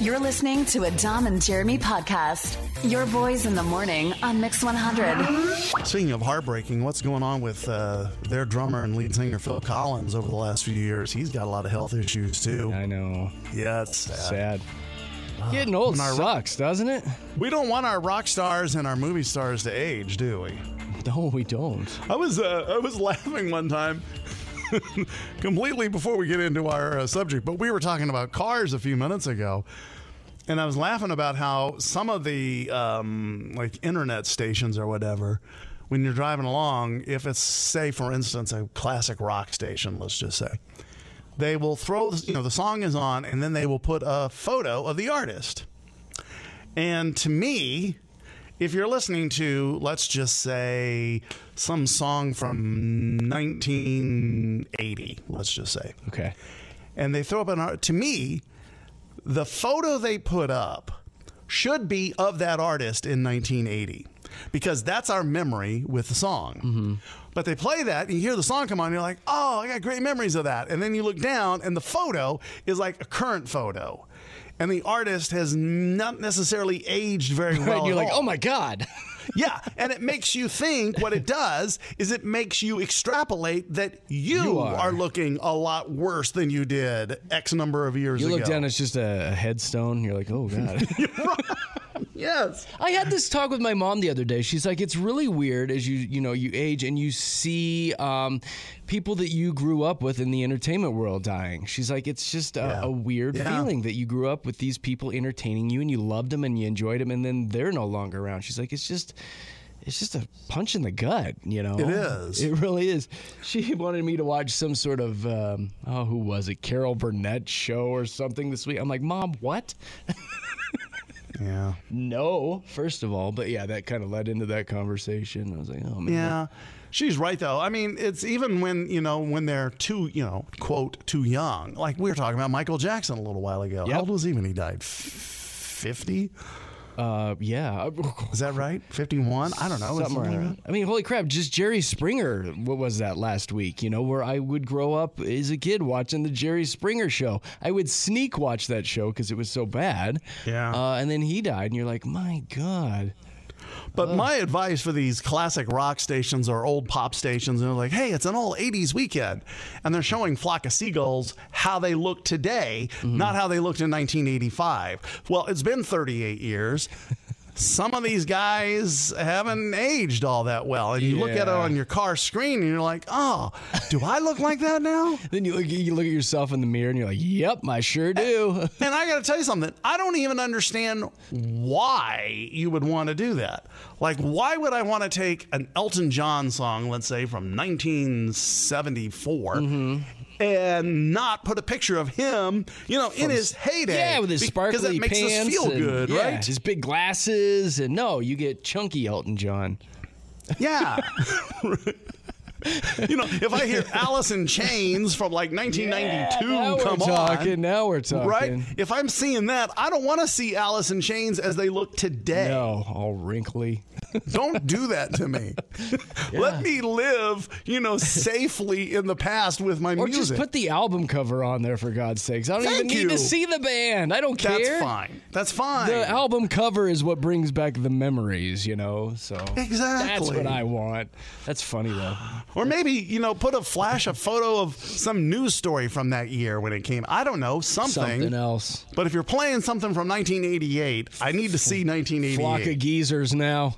You're listening to a Dom and Jeremy podcast. Your boys in the morning on Mix 100. Speaking of heartbreaking, what's going on with their drummer and lead singer Phil Collins over the last few years? He's got a lot of health issues too. I know. Yeah, it's sad. Getting old sucks, doesn't it? We don't want our rock stars and our movie stars to age, do we? No, we don't. I was laughing one time, completely before we get into our subject, but we were talking about cars a few minutes ago. And I was laughing about how some of the like internet stations or whatever, when you're driving along, if it's, say, for instance, a classic rock station, let's just say, they will throw, the song is on, and then they will put a photo of the artist. And to me, if you're listening to, let's just say, some song from 1980, let's just say. Okay. And they throw up an art, to me, the photo they put up should be of that artist in 1980 because that's our memory with the song. Mm-hmm. But they play that and you hear the song come on and you're like, oh, I got great memories of that. And then you look down and the photo is like a current photo. And the artist has not necessarily aged very well. And you're like, oh my God. Yeah, and it makes you think, what it does is it makes you extrapolate that you are looking a lot worse than you did X number of years ago. You look down, it's just a headstone. You're like, oh, God. Yes. I had this talk with my mom the other day. She's like, it's really weird as you age and you see people that you grew up with in the entertainment world dying. She's like, it's just a weird feeling that you grew up with these people entertaining you and you loved them and you enjoyed them and then they're no longer around. She's like, it's just a punch in the gut, It is. It really is. She wanted me to watch some sort of, who was it? Carol Burnett show or something this week. I'm like, Mom, what? Yeah. No, first of all. But yeah, that kind of led into that conversation. I was like, oh, man. Yeah. She's right, though. I mean, it's even when they're too, quote, too young. Like we were talking about Michael Jackson a little while ago. Yep. How old was he when he died? 50? Yeah. Is that right? 51? I don't know. Something around. I mean, holy crap, just Jerry Springer, what was that last week, where I would grow up as a kid watching the Jerry Springer show. I would sneak watch that show because it was so bad. Yeah. And then he died, and you're like, my God. But my advice for these classic rock stations or old pop stations, and they're like, hey, it's an old 80s weekend. And they're showing Flock of Seagulls how they look today, not how they looked in 1985. Well, it's been 38 years. Some of these guys haven't aged all that well. And you look at it on your car screen and you're like, oh, do I look like that now? Then you look at yourself in the mirror and you're like, yep, I sure do. And I got to tell you something. I don't even understand why you would want to do that. Like, why would I want to take an Elton John song, let's say from 1974, and not put a picture of him, in his heyday? Yeah, with his sparkly pants. Because that makes us feel good, right? His big glasses. And no, you get chunky Elton John. Yeah. If I hear Alice in Chains from like 1992 Now we're talking. Right? If I'm seeing that, I don't want to see Alice in Chains as they look today. No, all wrinkly. Don't do that to me. Let me live, safely in the past with my music. Or just put the album cover on there, for God's sakes. I don't even need to see the band. I don't care. That's fine. The album cover is what brings back the memories, so. Exactly. That's what I want. That's funny, though. Or maybe, put a photo of some news story from that year when it came. I don't know, something else. But if you're playing something from 1988, I need to see 1988. Flock of geezers now.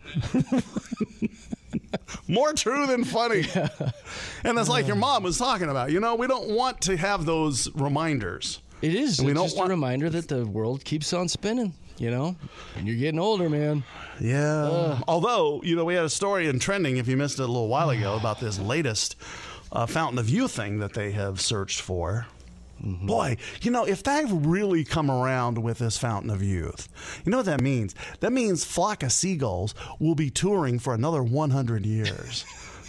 More true than funny. Yeah. And it's like your mom was talking about. We don't want to have those reminders. It is. It's just a reminder that the world keeps on spinning. And you're getting older, man. Yeah. Although, we had a story in Trending, if you missed it a little while ago, about this latest Fountain of Youth thing that they have searched for. Mm-hmm. Boy, if they've really come around with this Fountain of Youth, you know what that means? That means Flock of Seagulls will be touring for another 100 years.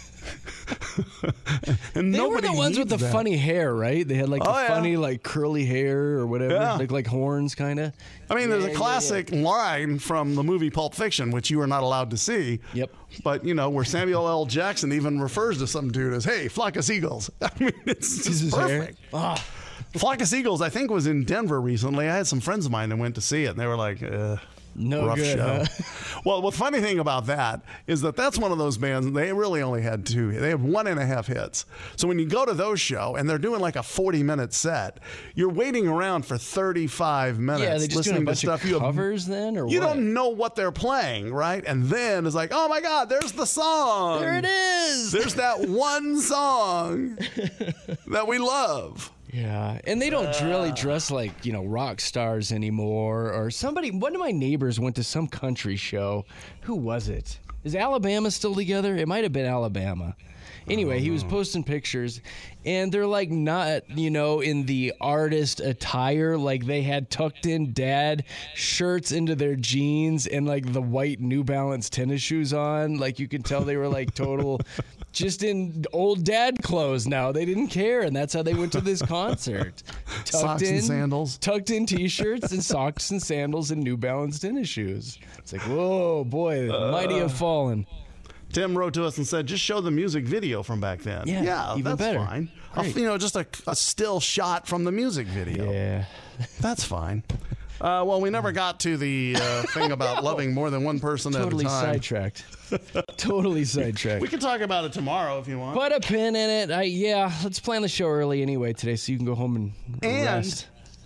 And they were the ones with the funny hair, right? They had funny curly hair or whatever, like horns kind of. I mean, there's a classic line from the movie Pulp Fiction, which you are not allowed to see. Yep. But, where Samuel L. Jackson even refers to some dude as, hey, Flock of Seagulls. I mean, it's perfect. Flock of Seagulls, I think, was in Denver recently. I had some friends of mine that went to see it, and they were like, no rough good, show. huh? Well, the funny thing about that is that that's one of those bands, they really only had 2. They have 1.5 hits. So when you go to those shows and they're doing like a 40-minute set, you're waiting around for 35 minutes Yeah, they just doing a listening to bunch stuff of covers then, or you what? don't know what they're playing, right? And then it's like, oh my God, there's the song. There it is. There's that one song that we love. Yeah, and they don't really dress like, rock stars anymore. Or one of my neighbors went to some country show. Who was it? Is Alabama still together? It might have been Alabama. Anyway, he was posting pictures, and they're like not, in the artist attire. Like they had tucked in dad shirts into their jeans and like the white New Balance tennis shoes on. Like you could tell they were like total just in old dad clothes now. They didn't care, and that's how they went to this concert. Socks and sandals. Tucked in T-shirts and socks and sandals and New Balance tennis shoes. It's like, whoa, boy, the mighty have fallen. Tim wrote to us and said, just show the music video from back then. Yeah, even that's better. Fine. Great. Just a still shot from the music video. Yeah. That's fine. Well, we never got to the thing about loving more than one person Totally at a time. sidetracked. Totally sidetracked. We can talk about it tomorrow if you want. Put a pin in it. Let's plan the show early anyway today so you can go home and rest.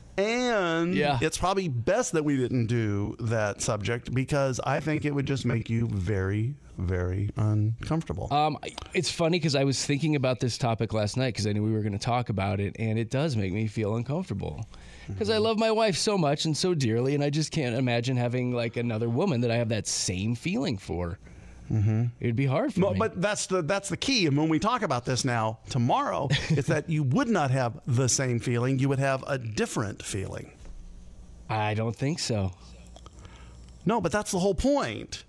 And Yeah. it's probably best that we didn't do that subject because I think it would just make you very, very uncomfortable. It's funny because I was thinking about this topic last night because I knew we were going to talk about it, and it does make me feel uncomfortable because I love my wife so much and so dearly, and I just can't imagine having like another woman that I have that same feeling for. Mm-hmm. It'd be hard for me. But that's the key. And when we talk about this now tomorrow, it's that you would not have the same feeling. You would have a different feeling. I don't think so. No, but that's the whole point.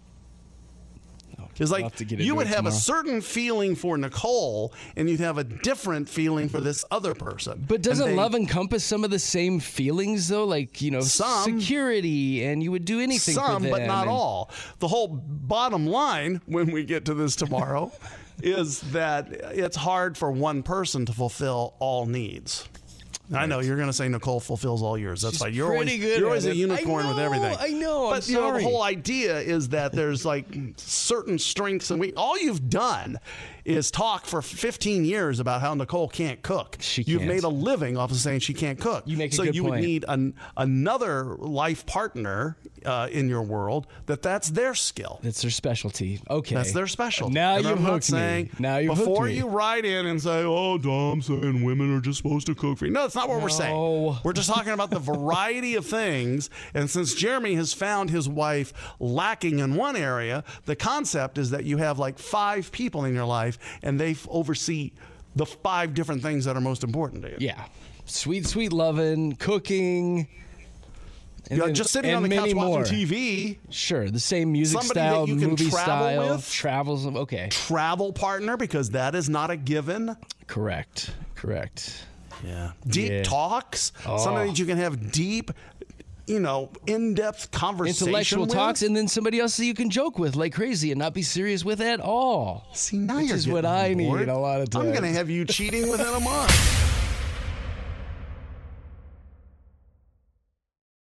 It's We'll like have to get into you would it have tomorrow. a certain feeling for Nicole, and you'd have a different feeling for this other person. But doesn't And they- love encompass some of the same feelings, though? Like, Some. security, and you would do anything for Some, them. but not and- all. The whole bottom line when we get to this tomorrow is that it's hard for one person to fulfill all needs. I know you're going to say Nicole fulfills all yours. That's She's fine. You're pretty good you're always at a it. unicorn with everything. I know. But I'm sorry. the whole idea is that there's like certain strengths, and all you've done is talk for 15 years about how Nicole can't cook. You've can't. made a living off of saying she can't cook. You make a so good you point. would need another life partner in your world that's their skill. That's their specialty. Okay. That's their specialty. Now And you've I'm not hooked saying, me. Now you've before hooked me. you write in and say, "Oh, Dom's saying women are just supposed to cook for you." No, that's not what we're saying. No. We're just talking about the variety of things. And since Jeremy has found his wife lacking in one area, the concept is that you have like 5 people in your life, and they oversee the 5 different things that are most important to you. Yeah. Sweet loving, cooking. And Yeah, then- just sitting and on the couch many more. watching TV. Sure, the same music Somebody style, that you can movie travel style, with. travels. Okay, Travel partner, because that is not a given. correct. Yeah. Deep Yeah. talks. Somebody that you can have deep, in-depth conversation Intellectual with. talks, and then somebody else that you can joke with like crazy and not be serious with at all. See, now Which you're is what getting I bored. need a lot of I'm times. going to have you cheating within a month.